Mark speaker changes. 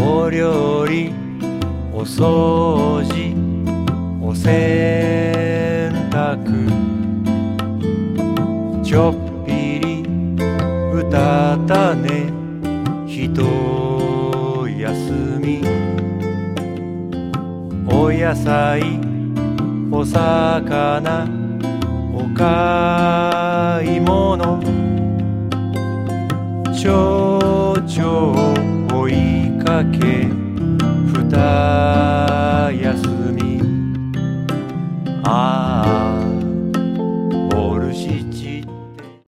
Speaker 1: お料理お掃除お洗濯ちょっぴりうたた寝ひと休みお野菜お魚お買い物ちょうちょう追いかけふた休みあ